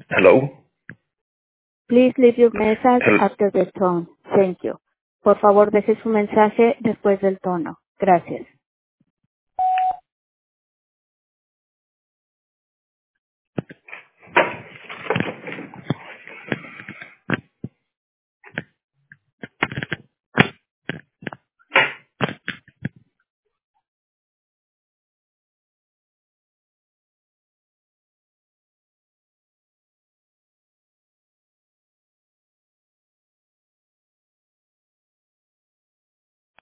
Hello. Please leave your message Hel- after the tone. Thank you. Por favor, deje su mensaje después del tono. Gracias.